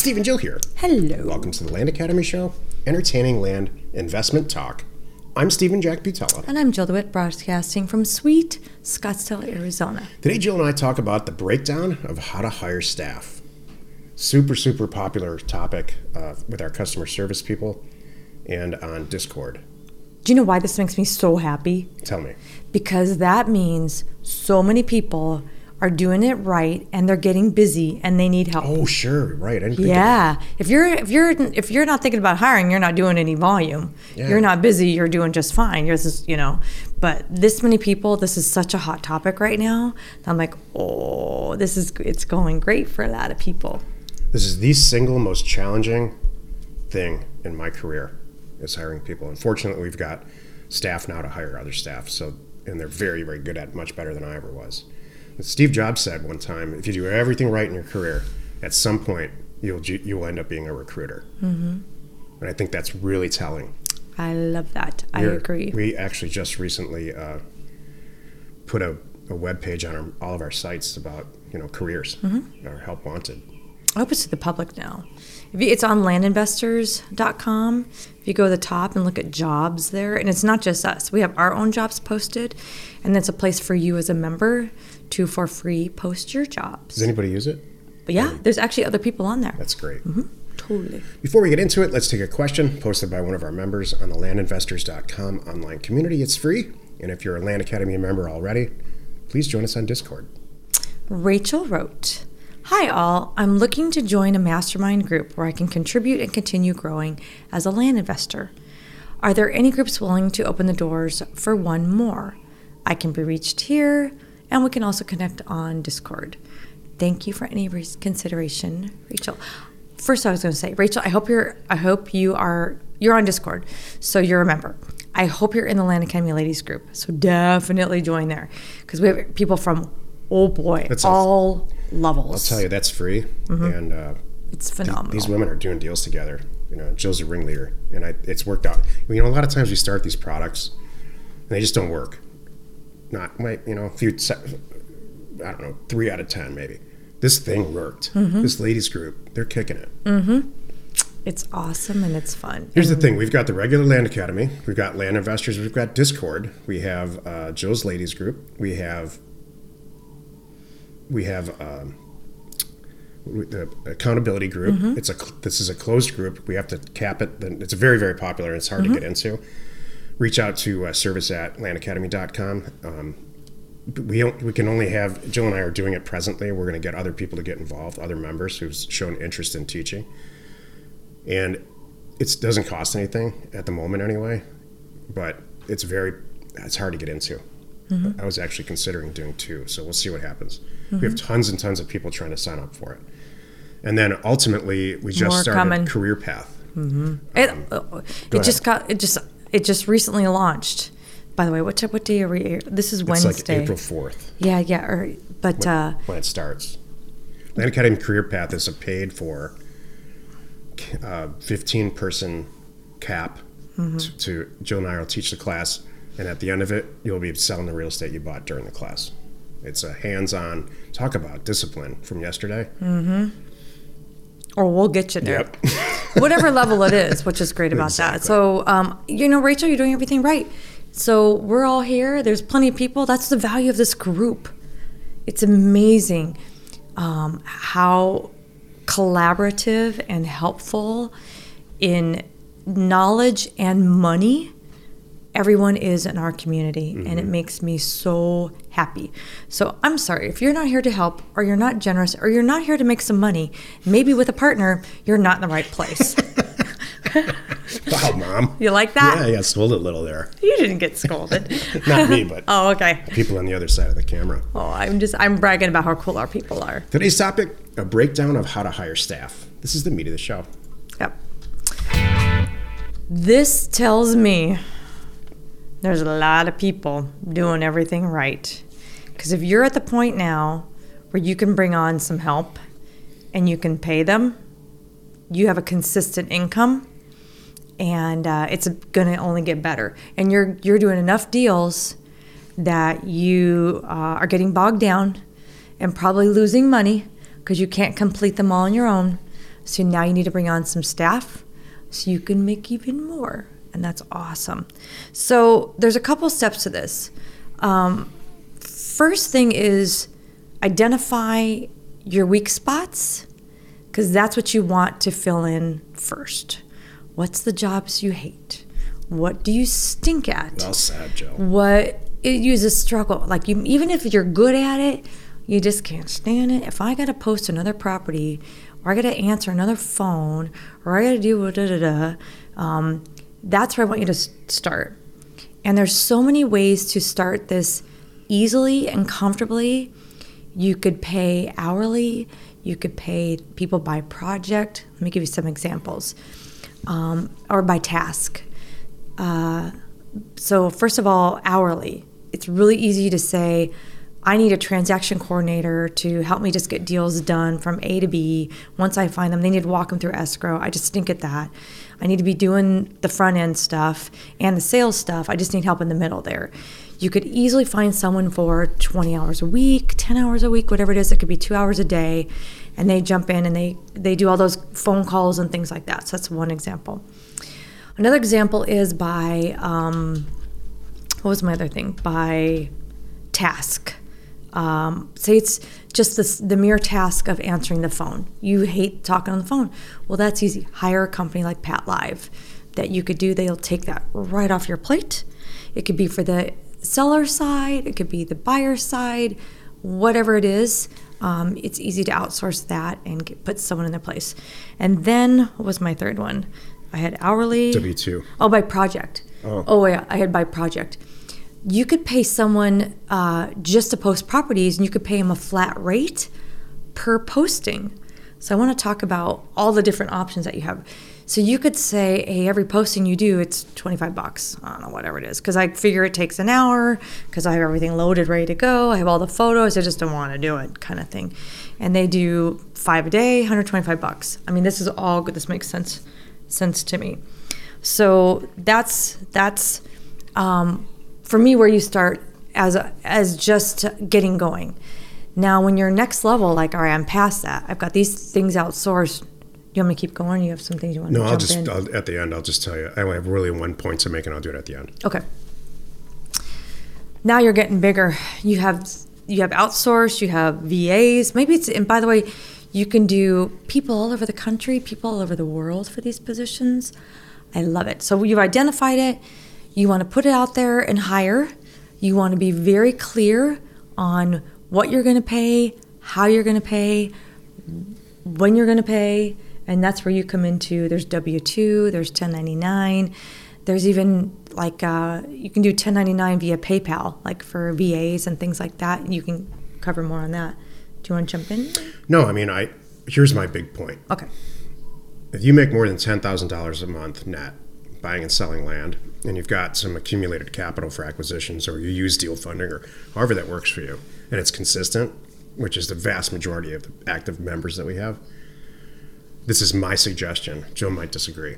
Steve and Jill here. Hello. Welcome to the Land Academy Show, entertaining land investment talk. I'm Stephen Jack Butella. And I'm Jill DeWitt, broadcasting from sweet Scottsdale, Arizona. Today, Jill and I talk about the breakdown of how to hire staff. Super popular topic with our customer service people and on Discord. Do you know why this makes me so happy? Tell me. Because that means so many people are doing it right and they're getting busy and they need help. Oh, sure, right. I didn't think of Yeah. If you're not thinking about hiring, you're not doing any volume. Yeah. You're not busy, you're doing just fine. You're just, but this many people, this is such a hot topic right now. I'm like, oh, it's going great for a lot of people. This is the single most challenging thing in my career is hiring people. Unfortunately, we've got staff now to hire other staff, and they're very good at it, much better than I ever was. Steve Jobs said one time, if you do everything right in your career, at some point you will end up being a recruiter. Mm-hmm. And I think that's really telling. I love that. I agree. We actually just recently put a web page on all of our sites about careers, or help wanted. I hope it's to the public now. It's on landinvestors.com. If you go to the top and look at jobs there, and it's not just us. We have our own jobs posted, and it's a place for you as a member to, for free, post your jobs. Does anybody use it? But yeah, there's actually other people on there. That's great. Mm-hmm. Totally. Before we get into it, let's take a question posted by one of our members on the landinvestors.com online community. It's free, and if you're a Land Academy member already, please join us on Discord. Rachel wrote, "Hi all, I'm looking to join a mastermind group where I can contribute and continue growing as a land investor. Are there any groups willing to open the doors for one more? I can be reached here, and we can also connect on Discord. Thank you for any consideration, Rachel." First, I was going to say, Rachel, I hope you're on Discord, so you're a member. I hope you're in the Land Academy Ladies group, so definitely join there, because we have people from, all levels. I'll tell you, that's free, and it's phenomenal. These women are doing deals together. Jill's a ringleader, and it's worked out. A lot of times we start these products, and they just don't work. A few, 3 out of 10 maybe. This thing worked. This ladies group, they're kicking it. It's awesome and it's fun. Here's the thing: we've got the regular Land Academy, we've got Land Investors, we've got Discord, we have Jill's ladies group, we have the accountability group. This is a closed group. We have to cap it. It's very popular and it's hard to get into. Reach out to service@landacademy.com. We can only have, Jill and I are doing it presently. We're going to get other people to get involved, other members who've shown interest in teaching. And it doesn't cost anything at the moment anyway, but it's hard to get into. I was actually considering doing 2, so we'll see what happens. We have tons and tons of people trying to sign up for it. And then ultimately, we just started Career Path. It just recently launched. By the way, what day are we? This is Wednesday. It's like April 4th. Yeah. When it starts. Land Academy Career Path is a paid for 15-person cap. To Jill and I will teach the class, and at the end of it, you'll be selling the real estate you bought during the class. It's a hands-on, talk about discipline from yesterday. Or we'll get you there. Yep. Whatever level it is, which is great about that. So, Rachel, you're doing everything right. So we're all here. There's plenty of people. That's the value of this group. It's amazing how collaborative and helpful in knowledge and money everyone is in our community, and it makes me so happy. So I'm sorry, if you're not here to help, or you're not generous, or you're not here to make some money, maybe with a partner, you're not in the right place. Wow, Mom. You like that? Yeah, I got scolded a little there. You didn't get scolded. Not me, but oh, okay. People on the other side of the camera. Oh, I'm bragging about how cool our people are. Today's topic, a breakdown of how to hire staff. This is the meat of the show. Yep. This tells me there's a lot of people doing everything right. Because if you're at the point now where you can bring on some help and you can pay them, you have a consistent income, and it's going to only get better. And you're doing enough deals that you are getting bogged down and probably losing money because you can't complete them all on your own. So now you need to bring on some staff so you can make even more. And that's awesome. So there's a couple steps to this. First thing is identify your weak spots, because that's what you want to fill in first. What's the jobs you hate? What do you stink at? Well said, Joe. What you just struggle. Like, even if you're good at it, you just can't stand it. If I got to post another property, or I got to answer another phone, or I got to do that's where I want you to start. And there's so many ways to start this easily and comfortably. You could pay hourly. You could pay people by project. Let me give you some examples. Or by task. So first of all, hourly. It's really easy to say, I need a transaction coordinator to help me just get deals done from A to B. Once I find them, they need to walk them through escrow. I just stink at that. I need to be doing the front end stuff and the sales stuff. I just need help in the middle there. You could easily find someone for 20 hours a week, 10 hours a week, whatever it is. It could be 2 hours a day. And they jump in and they do all those phone calls and things like that. So that's one example. Another example is by, what was my other thing? By task. Say it's just the mere task of answering the phone. You hate talking on the phone. Well, that's easy. Hire a company like Pat Live that you could do. They'll take that right off your plate. It could be for the seller side. It could be the buyer side. Whatever it is, it's easy to outsource that and put someone in their place. And then, what was my third one? I had hourly. W-2. Oh, by project. Oh yeah, I had by project. You could pay someone just to post properties, and you could pay them a flat rate per posting. So I want to talk about all the different options that you have. So you could say, hey, every posting you do, it's $25. I don't know, whatever it is. Because I figure it takes an hour, because I have everything loaded, ready to go. I have all the photos. I just don't want to do it, kind of thing. And they do 5 a day, $125. I mean, this is all good. This makes sense to me. So that's for me where you start as just getting going. Now, when you're next level, like, all right, I'm past that. I've got these things outsourced. You want me to keep going? You have some things you want to jump in? At the end, I'll just tell you. I only have really one point to make, and I'll do it at the end. Okay. Now you're getting bigger. You have outsourced. You have VAs. Maybe it's, and by the way, you can do people all over the country, people all over the world for these positions. I love it. So you've identified it. You want to put it out there and hire. You want to be very clear on what you're going to pay, how you're going to pay, when you're going to pay. And that's where you come into, there's W-2, there's 1099. There's even like, you can do 1099 via PayPal, like for VAs and things like that. You can cover more on that. Do you want to jump in? No, I mean, here's my big point. Okay. If you make more than $10,000 a month net buying and selling land, and you've got some accumulated capital for acquisitions, or you use deal funding, or however that works for you, and it's consistent, which is the vast majority of the active members that we have, this is my suggestion. Jill might disagree.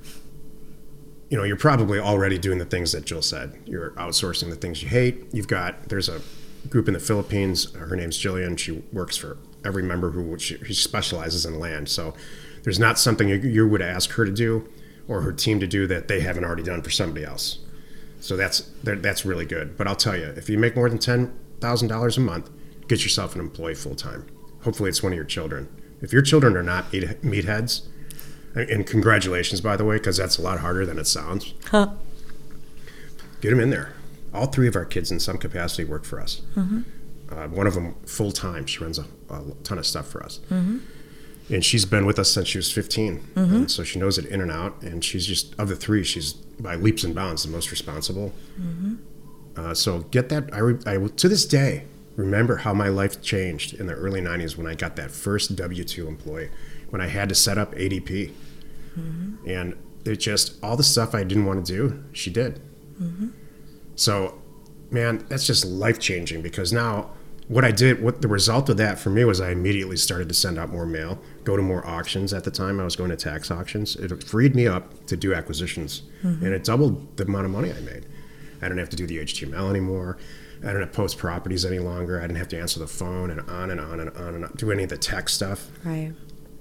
You know, you're probably already doing the things that Jill said. You're outsourcing the things you hate. There's a group in the Philippines. Her name's Jillian. She works for every member who specializes in land. So there's not something you would ask her to do or her team to do that they haven't already done for somebody else. So that's really good. But I'll tell you, if you make more than $10,000 a month, get yourself an employee full time. Hopefully it's one of your children. If your children are not meatheads, and congratulations, by the way, because that's a lot harder than it sounds. Get them in there. All 3 of our kids in some capacity work for us. Mm-hmm. One of them full time. She runs a ton of stuff for us. Mm-hmm. And she's been with us since she was 15. Mm-hmm. And so she knows it in and out. And she's just, of the 3, she's by leaps and bounds the most responsible. Mm-hmm. So get that. I to this day, remember how my life changed in the early 90s when I got that first W-2 employee, when I had to set up ADP. Mm-hmm. And it just, all the stuff I didn't want to do, she did. Mm-hmm. So, man, that's just life-changing, because now what the result of that for me was I immediately started to send out more mail, go to more auctions. At the time, I was going to tax auctions. It freed me up to do acquisitions, mm-hmm. and it doubled the amount of money I made. I didn't have to do the HTML anymore. I didn't have to post properties any longer. I didn't have to answer the phone and on and on and on and on, do any of the tech stuff. Right.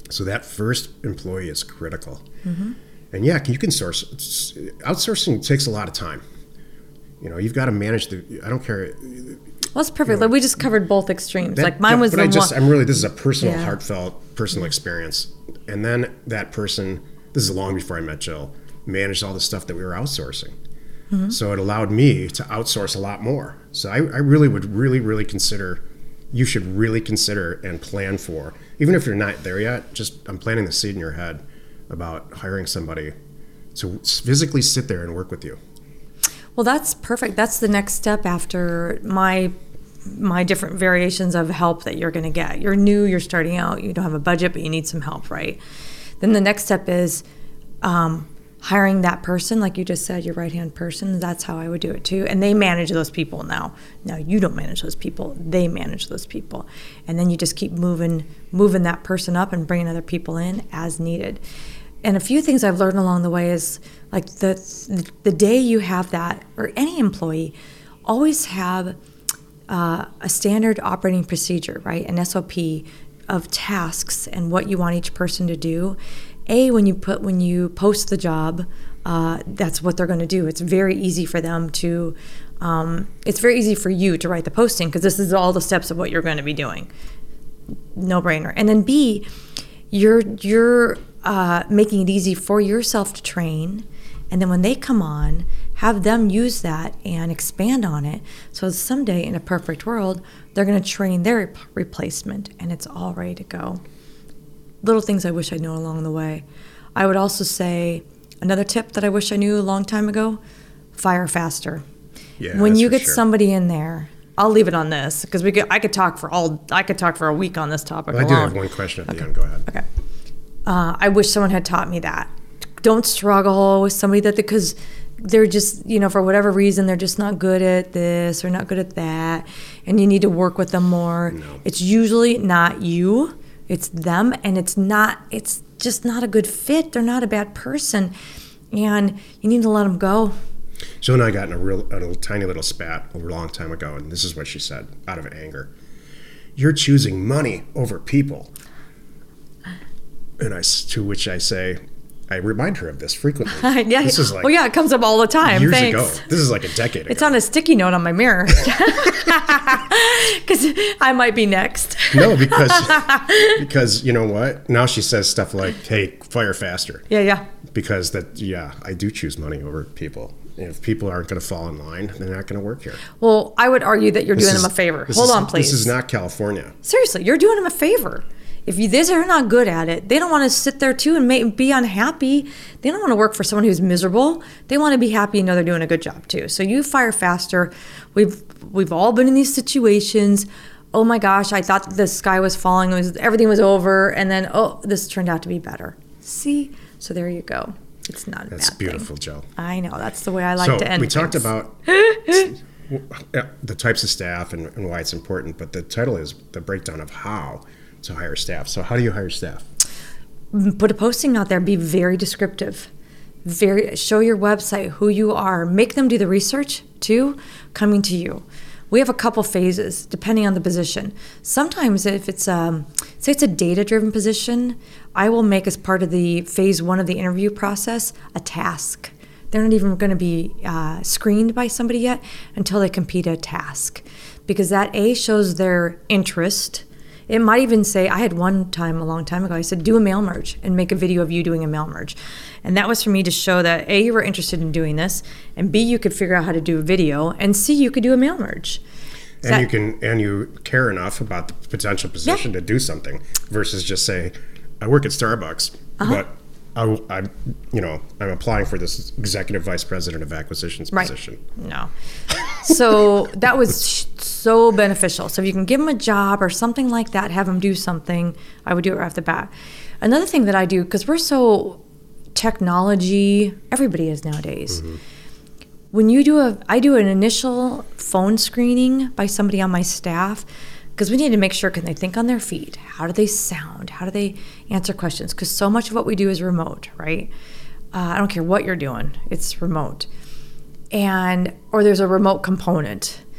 So that first employee is critical. And yeah, you can source. Outsourcing takes a lot of time. You've got to manage I don't care. Well, that's perfect. Like we just covered both extremes. Mine was this is a personal, heartfelt, personal experience. And then that person, this is long before I met Jill, managed all the stuff that we were outsourcing. So it allowed me to outsource a lot more. So I really would really consider, you should really consider and plan for, even if you're not there yet, I'm planting the seed in your head about hiring somebody to physically sit there and work with you. Well, that's perfect. That's the next step after my different variations of help that you're going to get. You're new, you're starting out, you don't have a budget, but you need some help, right? Then the next step is hiring that person, like you just said, your right-hand person. That's how I would do it too. And they manage those people now. Now you don't manage those people, they manage those people. And then you just keep moving that person up and bringing other people in as needed. And a few things I've learned along the way is like the day you have that, or any employee, always have a standard operating procedure, right? An SOP of tasks and what you want each person to do. When you post the job, that's what they're going to do. It's very easy for them to, it's very easy for you to write the posting because this is all the steps of what you're going to be doing. No brainer. And then B, you're making it easy for yourself to train, and then when they come on, have them use that and expand on it. So someday in a perfect world, they're going to train their replacement, and it's all ready to go. Little things I wish I knew along the way. I would also say another tip that I wish I knew a long time ago: fire faster. Yeah, when you get somebody in there, I'll leave it on this because I could talk for a week on this topic. Well, I do have one question at the end. Go ahead. Okay. I wish someone had taught me that. Don't struggle with somebody because they're just, for whatever reason, they're just not good at this or not good at that, and you need to work with them more. No. It's usually not you, it's them, and it's just not a good fit. They're not a bad person, and you need to let them go. Jill and I got in a tiny little spat a long time ago, and this is what she said out of anger. You're choosing money over people. And to which I say, I remind her of this frequently. Yeah. This is like it comes up all the time. Years Thanks. ago. This is like a decade ago. It's on a sticky note on my mirror. Because I might be next. No, because you know what? Now she says stuff like, hey, fire faster. Yeah. Because I do choose money over people. And if people aren't going to fall in line, they're not going to work here. Well, I would argue that you're doing them a favor. Hold on, please. This is not California. Seriously, you're doing them a favor. If they're not good at it, they don't want to sit there too and be unhappy. They don't want to work for someone who's miserable. They want to be happy and know they're doing a good job too. So you fire faster. We've all been in these situations. Oh my gosh, I thought the sky was falling. Everything was over, and then this turned out to be better. See, so there you go. It's not a bad thing. That's beautiful, Jill. I know. That's the way I like to end. So we talked about the types of staff and why it's important, but the title is the breakdown of how to hire staff. So how do you hire staff? Put a posting out there. Be very descriptive. Show your website, who you are. Make them do the research too, coming to you. We have a couple phases depending on the position. Sometimes if it's say it's a data-driven position, I will make as part of the phase 1 of the interview process a task. They're not even going to be screened by somebody yet until they complete a task, because that shows their interest. It might even say, I had one time a long time ago, I said, do a mail merge and make a video of you doing a mail merge. And that was for me to show that A, you were interested in doing this, and B, you could figure out how to do a video, and C, you could do a mail merge. And you care enough about the potential position to do something versus just say, I work at Starbucks, but I'm applying for this executive vice president of acquisitions position. No. So that was so beneficial. So if you can give them a job or something like that, have them do something, I would do it right off the bat. Another thing that I do, because we're so technology, everybody is nowadays. Mm-hmm. When I do an initial phone screening by somebody on my staff, because we need to make sure, can they think on their feet? How do they sound? How do they answer questions? Because so much of what we do is remote, right? I don't care what you're doing, it's remote. Or there's a remote component.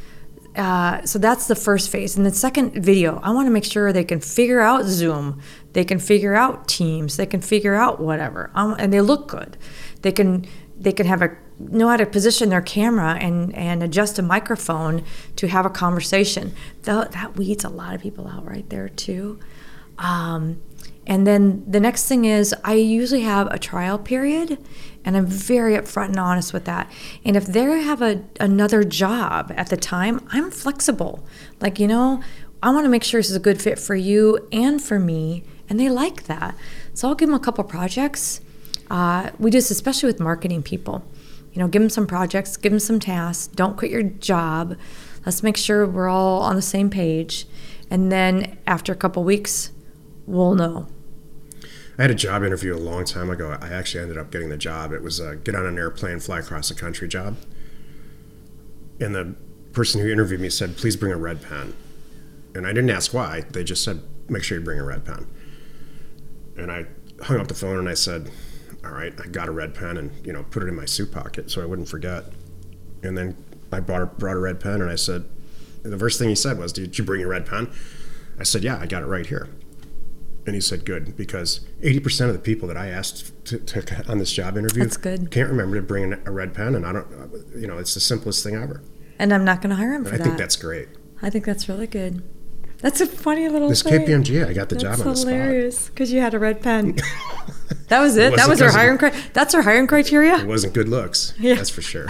So that's the first phase. And the second video, I want to make sure they can figure out Zoom, they can figure out Teams, they can figure out whatever, and they look good. They can know how to position their camera and adjust a microphone to have a conversation. That weeds a lot of people out right there too. And then the next thing is I usually have a trial period, and I'm very upfront and honest with that. And if they have another job at the time, I'm flexible. Like, I want to make sure this is a good fit for you and for me, and they like that. So I'll give them a couple projects. We do this especially with marketing people. Give them some projects, give them some tasks. Don't quit your job. Let's make sure we're all on the same page. And then after a couple weeks, we'll know. I had a job interview a long time ago. I actually ended up getting the job. It was a get on an airplane, fly across the country job. And the person who interviewed me said, please bring a red pen. And I didn't ask why. They just said, make sure you bring a red pen. And I hung up the phone and I said, all right, I got a red pen and, put it in my suit pocket so I wouldn't forget. And then I brought a red pen and I said, the first thing he said was, did you bring your red pen? I said, yeah, I got it right here. And he said, good, because 80% of the people that I asked to on this job interview can't remember to bring a red pen, and I don't, it's the simplest thing ever. And I'm not going to hire him for that. I think that's great. I think that's really good. That's a funny little this thing. KPMG, I got the job on the spot. That's hilarious, because you had a red pen. That was it? That was her hiring criteria? That's her hiring criteria? It wasn't good looks, that's for sure.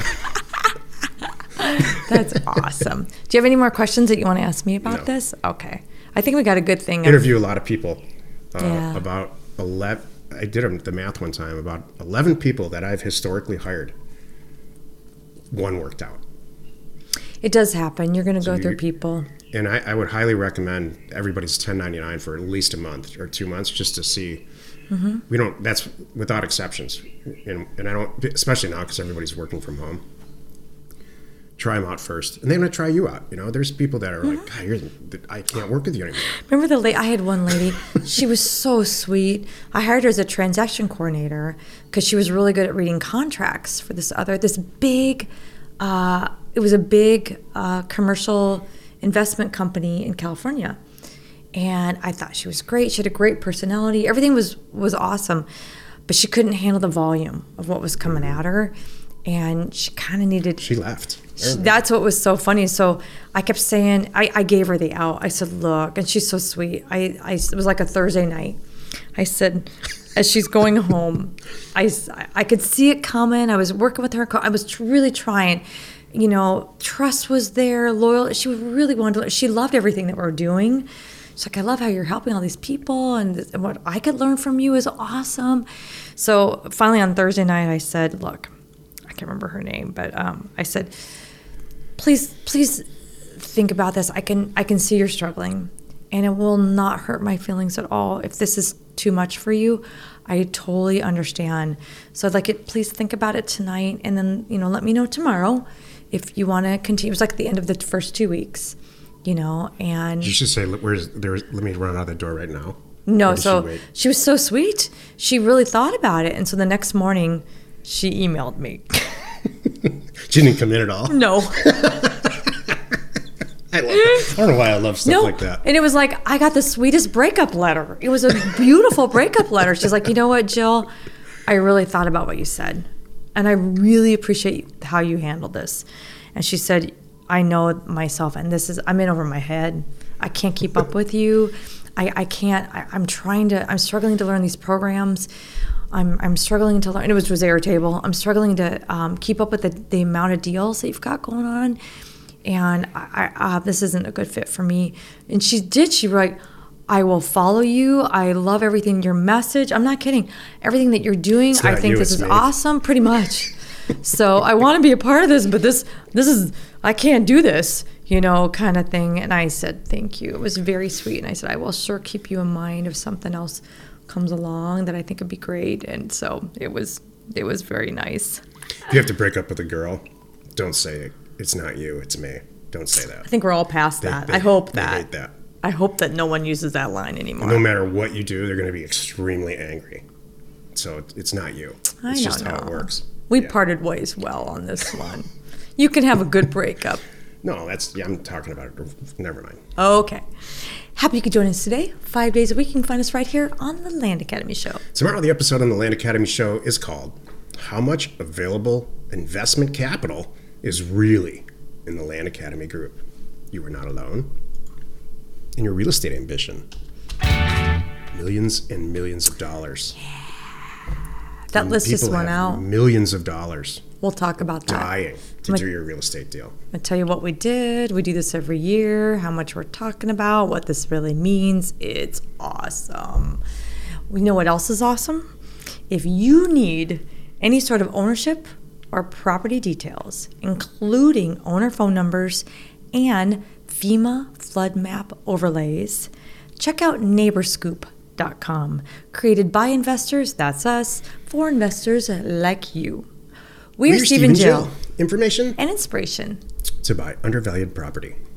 That's awesome. Do you have any more questions that you want to ask me about this? Okay. I think we got a good thing. Interview a lot of people. About 11, I did the math one time, about 11 people that I've historically hired, one worked out. It does happen. You're going to go through people. And I would highly recommend everybody's 1099 for at least a month or 2 months just to see. Mm-hmm. That's without exceptions. And I don't, especially now because everybody's working from home. Try them out first, and they're going to try you out. There's people that are like, God, I can't work with you anymore. Remember I had one lady, she was so sweet. I hired her as a transaction coordinator because she was really good at reading contracts for this big, it was a big commercial investment company in California. And I thought she was great. She had a great personality. Everything was awesome, but she couldn't handle the volume of what was coming at her. And she kind of needed... She left. That's what was so funny. So I kept saying... I gave her the out. I said, look, and she's so sweet. It was like a Thursday night. I said, as she's going home, I could see it coming. I was working with her. I was really trying. Trust was there, loyal. She really wanted to... She loved everything that we're doing. She's like, I love how you're helping all these people, and what I could learn from you is awesome. So finally on Thursday night, I said, look... I can't remember her name, but I said, please think about this. I can see you're struggling, and it will not hurt my feelings at all. If this is too much for you, I totally understand. So I'd like it, please think about it tonight, and then, let me know tomorrow if you want to continue. It was like the end of the first 2 weeks, and... You should say, let me run out the door right now. No, so she was so sweet. She really thought about it, and so the next morning... She emailed me. She didn't come in at all? No. I love it. I don't know why I love stuff like that. And it was like, I got the sweetest breakup letter. It was a beautiful breakup letter. She's like, you know what, Jill? I really thought about what you said. And I really appreciate how you handled this. And she said, I know myself, and I'm in over my head. I can't keep up with you. I can't. I'm struggling to learn these programs. I'm struggling to learn. It was Airtable. I'm struggling to keep up with the amount of deals that you've got going on, and this isn't a good fit for me. And she wrote, like, I will follow you. I love everything, your message. I'm not kidding. Everything that you're doing, I think this is awesome, pretty much. So I want to be a part of this, but this is, I can't do this, kind of thing. And I said, thank you. It was very sweet. And I said, I will sure keep you in mind if something else comes along that I think would be great. And so it was very nice. If you have to break up with a girl, don't say it's not you, it's me. Don't say that. I think we're all past that. I hope that. They hate that. I hope that no one uses that line anymore. No matter what you do, they're going to be extremely angry. So it's not you. It's just how it works. We parted ways well on this one. You can have a good breakup. No, I'm talking about it. Never mind. Okay. Happy you could join us today. 5 days a week, you can find us right here on the Land Academy Show. Tomorrow, the episode on the Land Academy Show is called How Much Available Investment Capital is Really in the Land Academy Group? You are not alone in your real estate ambition. Millions and millions of dollars. That list just People went have out. millions of dollars We'll talk about that. dying to do your real estate deal. I'll tell you what we did. We do this every year, how much we're talking about, what this really means. It's awesome. We know what else is awesome? If you need any sort of ownership or property details, including owner phone numbers and FEMA flood map overlays, check out NeighborScoop.com. Created by investors, that's us, for investors like you. We're Stephen Jill. Information And inspiration to buy undervalued property.